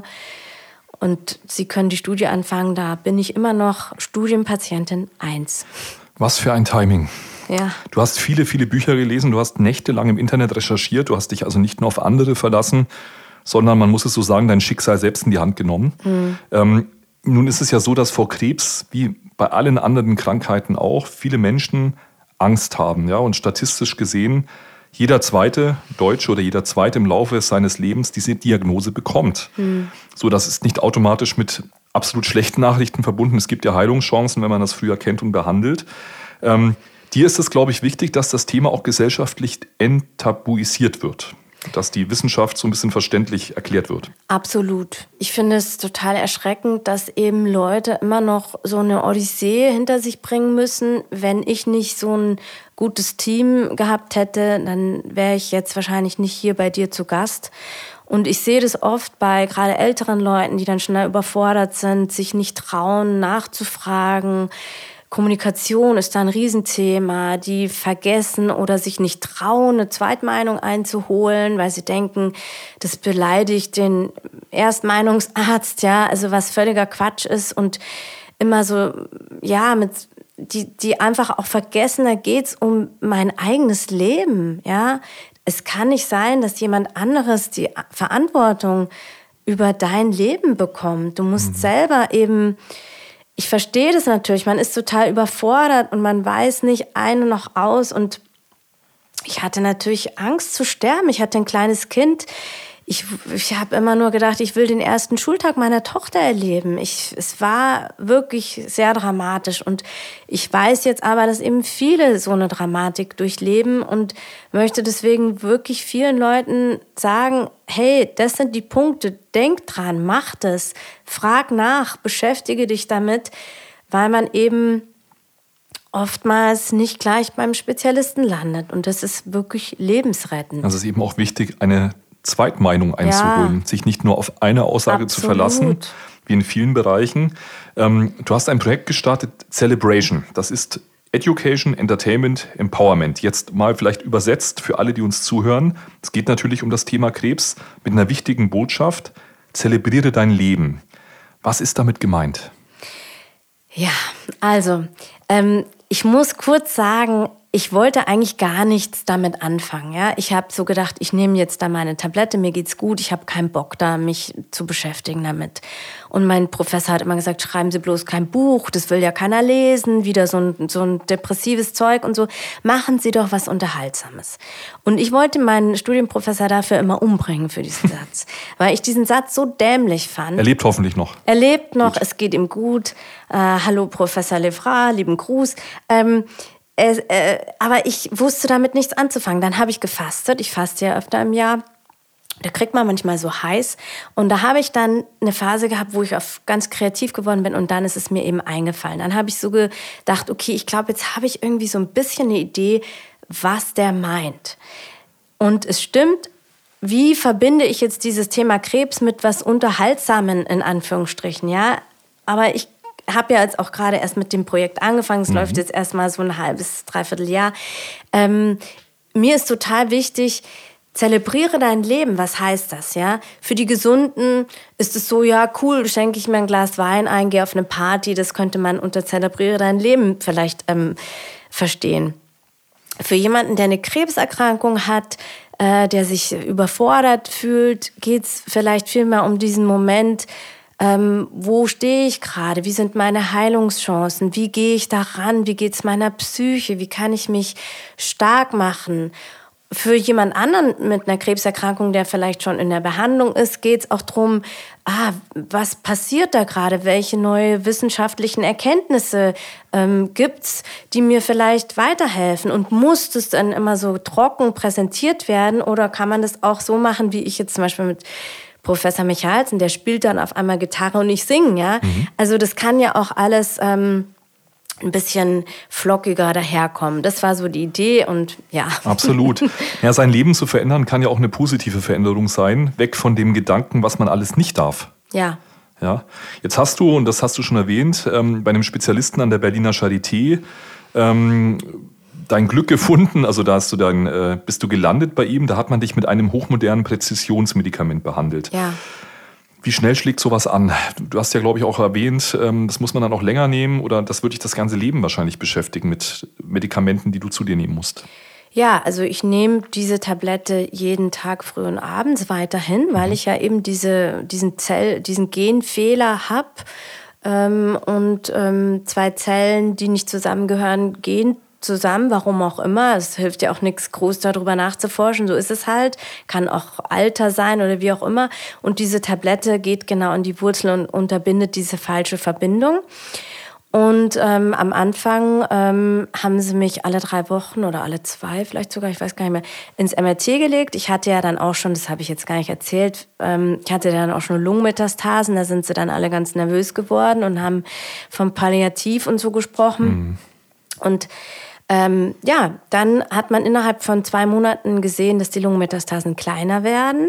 S3: Und Sie können die Studie anfangen, da bin ich immer noch Studienpatientin eins.
S2: Was für ein Timing.
S3: Ja.
S2: Du hast viele, viele Bücher gelesen, du hast nächtelang im Internet recherchiert, du hast dich also nicht nur auf andere verlassen, sondern man muss es so sagen, dein Schicksal selbst in die Hand genommen. Mhm. Ähm, nun ist es ja so, dass vor Krebs, wie bei allen anderen Krankheiten auch, viele Menschen Angst haben. Ja? Und statistisch gesehen, jeder zweite Deutsche oder jeder zweite im Laufe seines Lebens diese Diagnose bekommt. Mhm. So, das ist nicht automatisch mit absolut schlechten Nachrichten verbunden. Es gibt ja Heilungschancen, wenn man das früher kennt und behandelt. Ähm, dir ist es, glaube ich, wichtig, dass das Thema auch gesellschaftlich enttabuisiert wird. Dass die Wissenschaft so ein bisschen verständlich erklärt wird.
S3: Absolut. Ich finde es total erschreckend, dass eben Leute immer noch so eine Odyssee hinter sich bringen müssen. Wenn ich nicht so ein gutes Team gehabt hätte, dann wäre ich jetzt wahrscheinlich nicht hier bei dir zu Gast. Und ich sehe das oft bei gerade älteren Leuten, die dann schnell überfordert sind, sich nicht trauen, nachzufragen. Kommunikation ist da ein Riesenthema, die vergessen oder sich nicht trauen, eine Zweitmeinung einzuholen, weil sie denken, das beleidigt den Erstmeinungsarzt, ja, also was völliger Quatsch ist und immer so, ja, mit, die, die einfach auch vergessen, da geht's um mein eigenes Leben, ja. Es kann nicht sein, dass jemand anderes die Verantwortung über dein Leben bekommt. Du musst mhm. selber eben. Ich verstehe das natürlich, man ist total überfordert und man weiß nicht ein noch aus. Und ich hatte natürlich Angst zu sterben. Ich hatte ein kleines Kind. Ich, ich habe immer nur gedacht, ich will den ersten Schultag meiner Tochter erleben. Ich, es war wirklich sehr dramatisch. Und ich weiß jetzt aber, dass eben viele so eine Dramatik durchleben und möchte deswegen wirklich vielen Leuten sagen, hey, das sind die Punkte, denk dran, mach das, frag nach, beschäftige dich damit, weil man eben oftmals nicht gleich beim Spezialisten landet. Und das ist wirklich lebensrettend.
S2: Das ist eben auch wichtig, eine Zweitmeinung einzuholen, ja. sich nicht nur auf eine Aussage Absolut. Zu verlassen, wie in vielen Bereichen. Ähm, du hast ein Projekt gestartet, Celebration. Das ist Education, Entertainment, Empowerment. Jetzt mal vielleicht übersetzt für alle, die uns zuhören. Es geht natürlich um das Thema Krebs mit einer wichtigen Botschaft. Zelebriere dein Leben. Was ist damit gemeint?
S3: Ja, also ähm, ich muss kurz sagen, ich wollte eigentlich gar nichts damit anfangen. Ja? Ich habe so gedacht, ich nehme jetzt da meine Tablette, mir geht's gut, ich habe keinen Bock da, mich zu beschäftigen damit. Und mein Professor hat immer gesagt, schreiben Sie bloß kein Buch, das will ja keiner lesen, wieder so ein, so ein depressives Zeug und so. Machen Sie doch was Unterhaltsames. Und ich wollte meinen Studienprofessor dafür immer umbringen für diesen Satz, weil ich diesen Satz so dämlich fand.
S2: Er lebt hoffentlich noch.
S3: Er lebt noch, gut. Es geht ihm gut. Äh, hallo Professor Lefra, lieben Gruß. Ähm, Äh, äh, aber ich wusste damit nichts anzufangen. Dann habe ich gefastet. Ich faste ja öfter im Jahr. Da kriegt man manchmal so heiß. Und da habe ich dann eine Phase gehabt, wo ich auf ganz kreativ geworden bin. Und dann ist es mir eben eingefallen. Dann habe ich so gedacht, okay, ich glaube, jetzt habe ich irgendwie so ein bisschen eine Idee, was der meint. Und es stimmt, wie verbinde ich jetzt dieses Thema Krebs mit was Unterhaltsamen in Anführungsstrichen, ja? Aber ich habe ja jetzt auch gerade erst mit dem Projekt angefangen. Es mhm. läuft jetzt erst mal so ein halbes, dreiviertel Jahr. Ähm, mir ist total wichtig, zelebriere dein Leben. Was heißt das, ja? Für die Gesunden ist es so, ja, cool, schenke ich mir ein Glas Wein ein, gehe auf eine Party. Das könnte man unter zelebriere dein Leben vielleicht ähm, verstehen. Für jemanden, der eine Krebserkrankung hat, äh, der sich überfordert fühlt, geht es vielleicht vielmehr um diesen Moment, ähm, wo stehe ich gerade, wie sind meine Heilungschancen, wie gehe ich daran, wie geht es meiner Psyche, wie kann ich mich stark machen. Für jemand anderen mit einer Krebserkrankung, der vielleicht schon in der Behandlung ist, geht es auch darum, ah, was passiert da gerade? Welche neue wissenschaftlichen Erkenntnisse ähm, gibt es, die mir vielleicht weiterhelfen? Und muss das dann immer so trocken präsentiert werden? Oder kann man das auch so machen, wie ich jetzt zum Beispiel mit Professor Michalsen, der spielt dann auf einmal Gitarre und ich singe, ja? Mhm. Also das kann ja auch alles Ähm, ein bisschen flockiger daherkommen. Das war so die Idee und ja.
S2: Absolut. Ja, sein Leben zu verändern kann ja auch eine positive Veränderung sein, weg von dem Gedanken, was man alles nicht darf.
S3: Ja.
S2: Ja. Jetzt hast du, und das hast du schon erwähnt, ähm, bei einem Spezialisten an der Berliner Charité ähm, dein Glück gefunden. Also da hast du dann, äh, bist du gelandet bei ihm. Da hat man dich mit einem hochmodernen Präzisionsmedikament behandelt.
S3: Ja.
S2: Wie schnell schlägt sowas an? Du hast ja, glaube ich, auch erwähnt, das muss man dann auch länger nehmen oder das wird dich das ganze Leben wahrscheinlich beschäftigen mit Medikamenten, die du zu dir nehmen musst.
S3: Ja, also ich nehme diese Tablette jeden Tag früh und abends weiterhin, weil
S2: mhm.
S3: ich ja eben diese, diesen, Zell, diesen Genfehler habe ähm, und ähm, zwei Zellen, die nicht zusammengehören, gehen zusammen, warum auch immer. Es hilft ja auch nichts, groß darüber nachzuforschen. So ist es halt. Kann auch Alter sein oder wie auch immer. Und diese Tablette geht genau in die Wurzel und unterbindet diese falsche Verbindung. Und ähm, am Anfang ähm, haben sie mich alle drei Wochen oder alle zwei, vielleicht sogar, ich weiß gar nicht mehr, ins M R T gelegt. Ich hatte ja dann auch schon, das habe ich jetzt gar nicht erzählt, ähm, ich hatte dann auch schon Lungenmetastasen. Da sind sie dann alle ganz nervös geworden und haben vom Palliativ und so gesprochen. Mhm. Und Ähm, ja, dann hat man innerhalb von zwei Monaten gesehen, dass die Lungenmetastasen kleiner werden.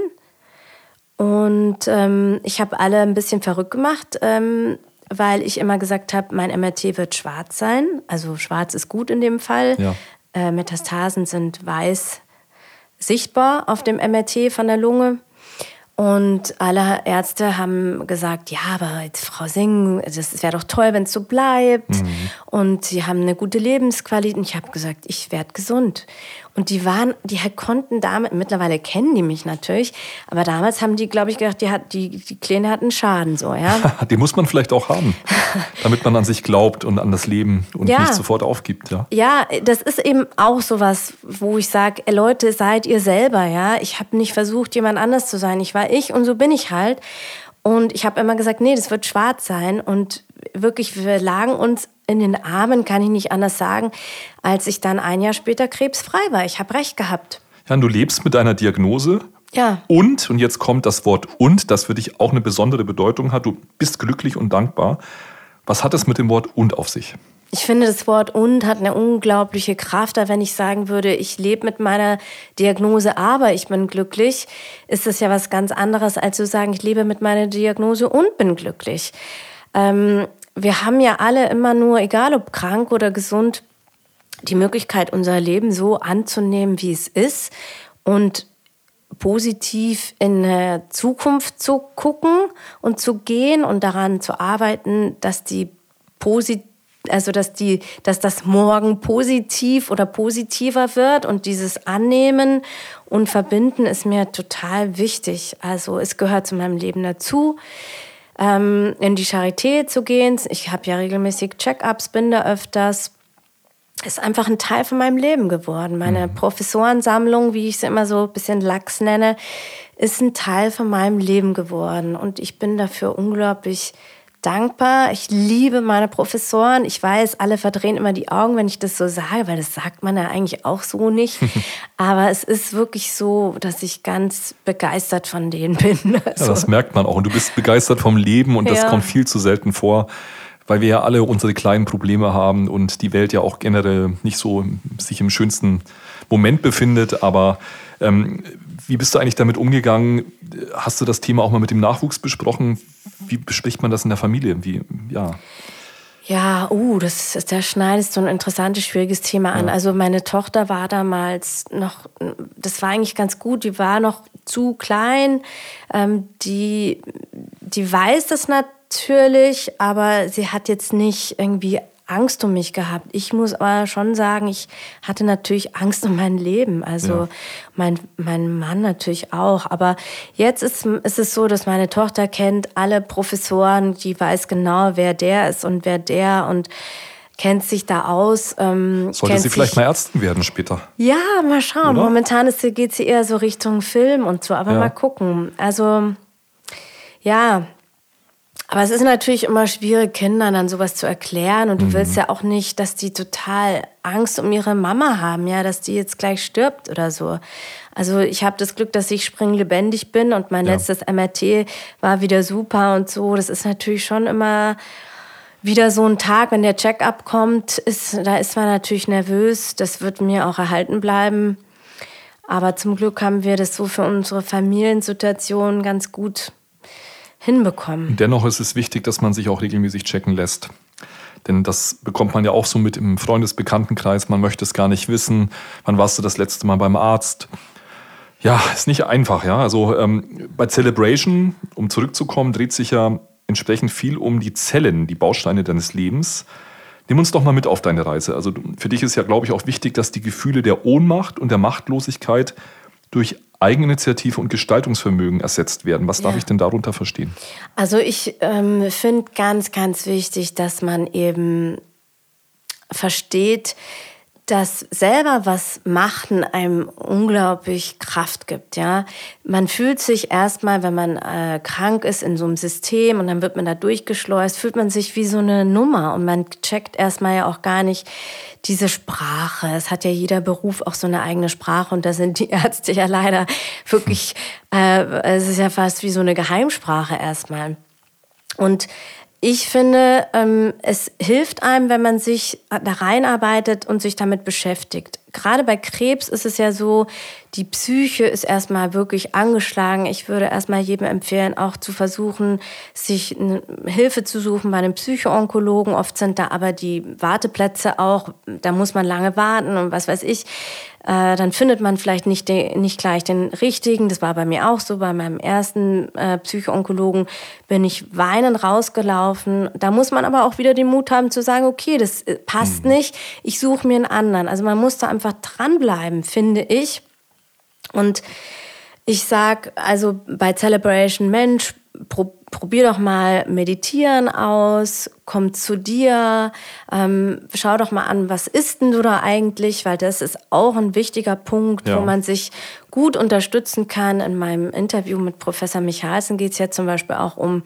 S3: Und ähm, ich habe alle ein bisschen verrückt gemacht, ähm, weil ich immer gesagt habe, mein M R T wird schwarz sein. Also schwarz ist gut in dem Fall. Ja. Äh, Metastasen sind weiß sichtbar auf dem M R T von der Lunge. Und alle Ärzte haben gesagt, ja, aber jetzt Frau Singh, das wäre doch toll, wenn es so bleibt. Mhm. Und sie haben eine gute Lebensqualität. Und ich habe gesagt, ich werde gesund. Und die waren, die konnten damit, mittlerweile kennen die mich natürlich, aber damals haben die, glaube ich, gedacht, die, hat, die, die Kleine hat einen Schaden. So, ja?
S2: Den muss man vielleicht auch haben, damit man an sich glaubt und an das Leben und ja. nicht sofort aufgibt. Ja,
S3: ja, das ist eben auch sowas, wo ich sage, Leute, seid ihr selber. Ja? Ich habe nicht versucht, jemand anders zu sein. Ich war ich und so bin ich halt. Und ich habe immer gesagt, nee, das wird schwarz sein. Und wirklich, wir lagen uns in den Armen, kann ich nicht anders sagen, als ich dann ein Jahr später krebsfrei war. Ich habe recht gehabt.
S2: Ja, und du lebst mit deiner Diagnose.
S3: Ja.
S2: Und, und jetzt kommt das Wort und, das für dich auch eine besondere Bedeutung hat. Du bist glücklich und dankbar. Was hat es mit dem Wort und auf sich?
S3: Ich finde, das Wort und hat eine unglaubliche Kraft. Da wenn ich sagen würde, ich lebe mit meiner Diagnose, aber ich bin glücklich, ist es ja was ganz anderes, als zu sagen, ich lebe mit meiner Diagnose und bin glücklich. Ähm, wir haben ja alle immer nur, egal ob krank oder gesund, die Möglichkeit, unser Leben so anzunehmen, wie es ist und positiv in eine Zukunft zu gucken und zu gehen und daran zu arbeiten, dass die positiv Also, dass, die, dass das morgen positiv oder positiver wird und dieses Annehmen und Verbinden ist mir total wichtig. Also, es gehört zu meinem Leben dazu, ähm, in die Charité zu gehen. Ich habe ja regelmäßig Check-ups, bin da öfters. Ist einfach ein Teil von meinem Leben geworden. Meine mhm. Professorensammlung, wie ich sie immer so ein bisschen lax nenne, ist ein Teil von meinem Leben geworden. Und ich bin dafür unglaublich dankbar. Ich liebe meine Professoren. Ich weiß, alle verdrehen immer die Augen, wenn ich das so sage, weil das sagt man ja eigentlich auch so nicht. Aber es ist wirklich so, dass ich ganz begeistert von denen bin. Also.
S2: Ja, das merkt man auch. Und du bist begeistert vom Leben und das ja. kommt viel zu selten vor, weil wir ja alle unsere kleinen Probleme haben und die Welt ja auch generell nicht so sich im schönsten Moment befindet. Aber ähm, wie bist du eigentlich damit umgegangen? Hast du das Thema auch mal mit dem Nachwuchs besprochen? Wie bespricht man das in der Familie? Wie, ja.
S3: Ja, uh, das ist, da schneidest du ein interessantes, schwieriges Thema an. Ja. Also meine Tochter war damals noch, das war eigentlich ganz gut, die war noch zu klein. Ähm, die, die weiß das natürlich, aber sie hat jetzt nicht irgendwie Angst um mich gehabt. Ich muss aber schon sagen, ich hatte natürlich Angst um mein Leben. Also ja. mein, mein Mann natürlich auch. Aber jetzt ist, ist es so, dass meine Tochter kennt alle Professoren, die weiß genau, wer der ist und wer der und kennt sich da aus. Ähm,
S2: Sollte sie vielleicht sich, mal Ärztin werden später?
S3: Ja, mal schauen. Oder? Momentan ist, geht sie eher so Richtung Film und so, aber ja. mal gucken. Also ja, aber es ist natürlich immer schwierig, Kindern dann sowas zu erklären. Und du mhm. willst ja auch nicht, dass die total Angst um ihre Mama haben, ja, dass die jetzt gleich stirbt oder so. Also ich habe das Glück, dass ich springlebendig bin und mein ja. letztes M R T war wieder super und so. Das ist natürlich schon immer wieder so ein Tag, wenn der Check-up kommt, ist, da ist man natürlich nervös. Das wird mir auch erhalten bleiben. Aber zum Glück haben wir das so für unsere Familiensituation ganz gut hinbekommen.
S2: Dennoch ist es wichtig, dass man sich auch regelmäßig checken lässt. Denn das bekommt man ja auch so mit im Freundesbekanntenkreis. Man möchte es gar nicht wissen. Wann warst du das letzte Mal beim Arzt? Ja, ist nicht einfach. Ja, also ähm, bei Celebration, um zurückzukommen, dreht sich ja entsprechend viel um die Zellen, die Bausteine deines Lebens. Nimm uns doch mal mit auf deine Reise. Also für dich ist ja, glaube ich, auch wichtig, dass die Gefühle der Ohnmacht und der Machtlosigkeit durch Eigeninitiative und Gestaltungsvermögen ersetzt werden. Was ja. darf ich denn darunter verstehen?
S3: Also ich ähm, finde ganz, ganz wichtig, dass man eben versteht, dass selber was machen einem unglaublich Kraft gibt, ja. Man fühlt sich erstmal, wenn man äh, krank ist in so einem System und dann wird man da durchgeschleust, fühlt man sich wie so eine Nummer und man checkt erstmal ja auch gar nicht diese Sprache. Es hat ja jeder Beruf auch so eine eigene Sprache und da sind die Ärzte ja leider wirklich, äh, es ist ja fast wie so eine Geheimsprache erstmal. Und ich finde, ähm, es hilft einem, wenn man sich da reinarbeitet und sich damit beschäftigt. Gerade bei Krebs ist es ja so, die Psyche ist erstmal wirklich angeschlagen. Ich würde erstmal jedem empfehlen, auch zu versuchen, sich eine Hilfe zu suchen bei einem Psycho-Onkologen. Oft sind da aber die Warteplätze auch, da muss man lange warten und was weiß ich. Äh, dann findet man vielleicht nicht, den, nicht gleich den richtigen. Das war bei mir auch so. Bei meinem ersten äh, Psycho-Onkologen bin ich weinend rausgelaufen. Da muss man aber auch wieder den Mut haben zu sagen, okay, das passt mhm. nicht, ich suche mir einen anderen. Also man muss da einfach dranbleiben, finde ich. Und ich sag also bei Celebration, Mensch, pro, probier doch mal Meditieren aus, komm zu dir, ähm, schau doch mal an, was isst denn du da eigentlich, weil das ist auch ein wichtiger Punkt, ja. wo man sich gut unterstützen kann. In meinem Interview mit Professor Michalsen geht es ja zum Beispiel auch um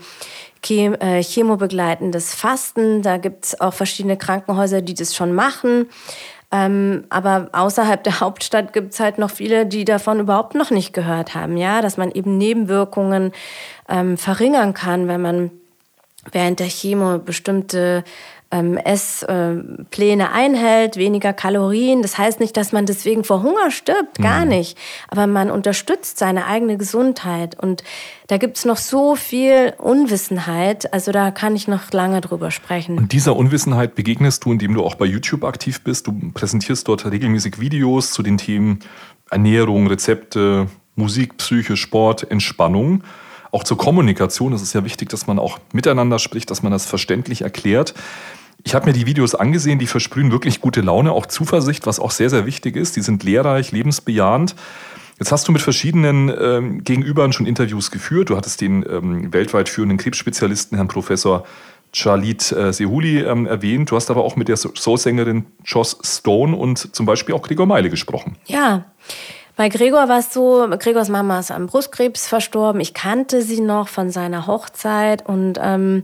S3: chemobegleitendes Fasten. Da gibt es auch verschiedene Krankenhäuser, die das schon machen. Ähm, aber außerhalb der Hauptstadt gibt es halt noch viele, die davon überhaupt noch nicht gehört haben, ja, dass man eben Nebenwirkungen ähm, verringern kann, wenn man während der Chemo bestimmte ähm, Esspläne einhält, weniger Kalorien. Das heißt nicht, dass man deswegen vor Hunger stirbt, gar nicht. Aber man unterstützt seine eigene Gesundheit. Und da gibt es noch so viel Unwissenheit. Also da kann ich noch lange drüber sprechen.
S2: Und dieser Unwissenheit begegnest du, indem du auch bei YouTube aktiv bist. Du präsentierst dort regelmäßig Videos zu den Themen Ernährung, Rezepte, Musik, Psyche, Sport, Entspannung. Auch zur Kommunikation. Es ist ja wichtig, dass man auch miteinander spricht, dass man das verständlich erklärt. Ich habe mir die Videos angesehen, die versprühen wirklich gute Laune, auch Zuversicht, was auch sehr, sehr wichtig ist. Die sind lehrreich, lebensbejahend. Jetzt hast du mit verschiedenen ähm, Gegenübern schon Interviews geführt. Du hattest den ähm, weltweit führenden Krebsspezialisten, Herrn Professor Charlit äh, Sehuli, ähm, erwähnt. Du hast aber auch mit der Soul-Sängerin Joss Stone und zum Beispiel auch Gregor Meile gesprochen.
S3: Ja, bei Gregor war es so, Gregors Mama ist an Brustkrebs verstorben. Ich kannte sie noch von seiner Hochzeit und ähm,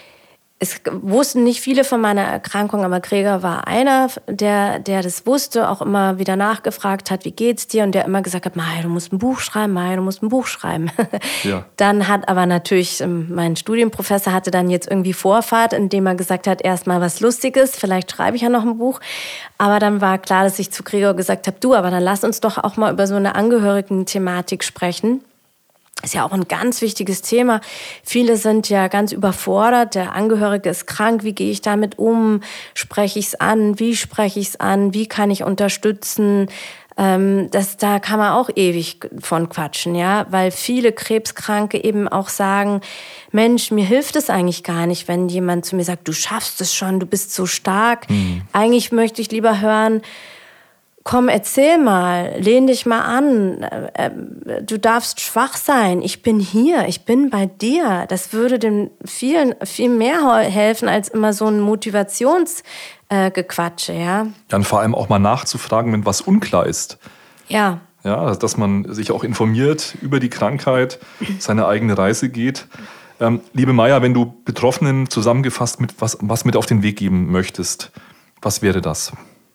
S3: es wussten nicht viele von meiner Erkrankung, aber Gregor war einer, der, der das wusste, auch immer wieder nachgefragt hat, wie geht's dir? Und der immer gesagt hat, Mai, du musst ein Buch schreiben, Mai, du musst ein Buch schreiben. Ja. Dann hat aber natürlich, mein Studienprofessor hatte dann jetzt irgendwie Vorfahrt, indem er gesagt hat, erstmal was Lustiges, vielleicht schreibe ich ja noch ein Buch. Aber dann war klar, dass ich zu Gregor gesagt habe, du, aber dann lass uns doch auch mal über so eine Angehörigen-Thematik sprechen. Ist ja auch ein ganz wichtiges Thema. Viele sind ja ganz überfordert. Der Angehörige ist krank. Wie gehe ich damit um? Spreche ich es an? Wie spreche ich es an? Wie kann ich unterstützen? Ähm, das, da kann man auch ewig von quatschen, ja, weil viele Krebskranke eben auch sagen, Mensch, mir hilft es eigentlich gar nicht, wenn jemand zu mir sagt, du schaffst es schon, du bist so stark. Mhm. Eigentlich möchte ich lieber hören, komm, erzähl mal, lehn dich mal an, du darfst schwach sein, ich bin hier, ich bin bei dir. Das würde den vielen viel mehr helfen als immer so ein Motivationsgequatsche, ja.
S2: Dann vor allem auch mal nachzufragen, wenn was unklar ist.
S3: Ja.
S2: Ja, dass man sich auch informiert über die Krankheit, seine eigene Reise geht. Ähm, liebe Maja, wenn du Betroffenen zusammengefasst mit was, was mit auf den Weg geben möchtest, was wäre das?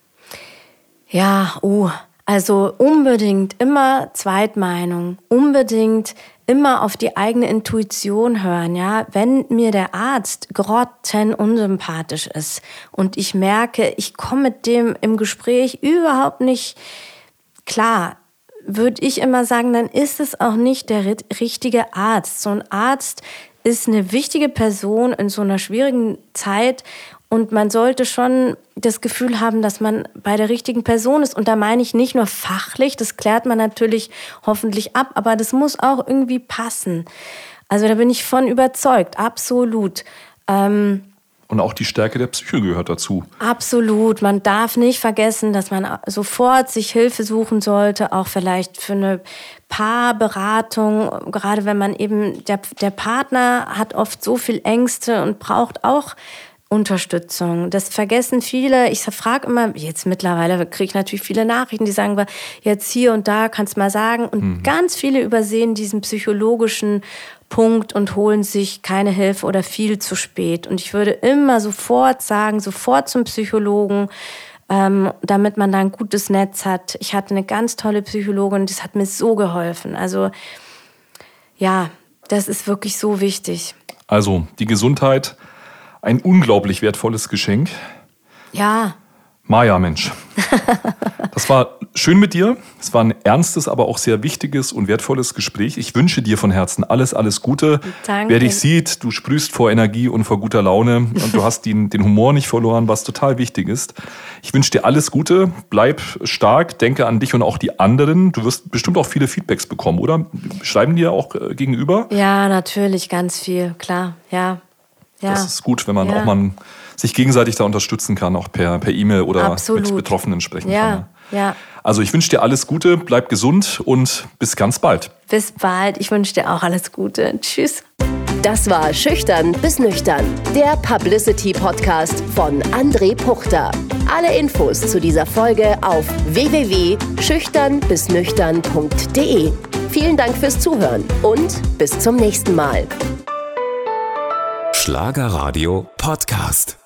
S3: Ja, oh, also unbedingt immer Zweitmeinung, unbedingt immer auf die eigene Intuition hören, ja. Wenn mir der Arzt grottenunsympathisch ist und ich merke, ich komme mit dem im Gespräch überhaupt nicht klar, würde ich immer sagen, dann ist es auch nicht der richtige Arzt. So ein Arzt ist eine wichtige Person in so einer schwierigen Zeit. Und man sollte schon das Gefühl haben, dass man bei der richtigen Person ist. Und da meine ich nicht nur fachlich, das klärt man natürlich hoffentlich ab, aber das muss auch irgendwie passen. Also da bin ich von überzeugt, absolut. Ähm,
S2: Und auch die Stärke der Psyche gehört dazu.
S3: Absolut. Man darf nicht vergessen, dass man sofort sich Hilfe suchen sollte, auch vielleicht für eine Paarberatung. Gerade wenn man eben, der, der Partner hat oft so viel Ängste und braucht auch Unterstützung. Das vergessen viele. Ich frage immer, jetzt mittlerweile kriege ich natürlich viele Nachrichten, die sagen, jetzt hier und da kannst du mal sagen. Und mhm. ganz viele übersehen diesen psychologischen Punkt und holen sich keine Hilfe oder viel zu spät. Und ich würde immer sofort sagen, sofort zum Psychologen, ähm, damit man da ein gutes Netz hat. Ich hatte eine ganz tolle Psychologin, das hat mir so geholfen. Also ja, das ist wirklich so wichtig.
S2: Also die Gesundheit, ein unglaublich wertvolles Geschenk.
S3: Ja.
S2: Maja, Mensch. Das war schön mit dir. Es war ein ernstes, aber auch sehr wichtiges und wertvolles Gespräch. Ich wünsche dir von Herzen alles, alles Gute.
S3: Danke.
S2: Wer dich sieht, du sprühst vor Energie und vor guter Laune und du hast den, den Humor nicht verloren, was total wichtig ist. Ich wünsche dir alles Gute, bleib stark, denke an dich und auch die anderen. Du wirst bestimmt auch viele Feedbacks bekommen, oder? Schreiben dir auch äh, gegenüber?
S3: Ja, natürlich, ganz viel, klar, ja. Ja.
S2: Das ist gut, wenn man
S3: ja.
S2: auch mal sich gegenseitig da unterstützen kann, auch per, per E-Mail oder
S3: Absolut.
S2: mit Betroffenen sprechen
S3: ja.
S2: kann.
S3: Ja.
S2: Also ich wünsche dir alles Gute, bleib gesund und bis ganz bald.
S3: Bis bald, ich wünsche dir auch alles Gute. Tschüss.
S1: Das war Schüchtern bis Nüchtern, der Publicity-Podcast von André Puchter. Alle Infos zu dieser Folge auf w w w punkt schüchtern bis nüchtern punkt d e. Vielen Dank fürs Zuhören und bis zum nächsten Mal.
S4: Schlagerradio Podcast.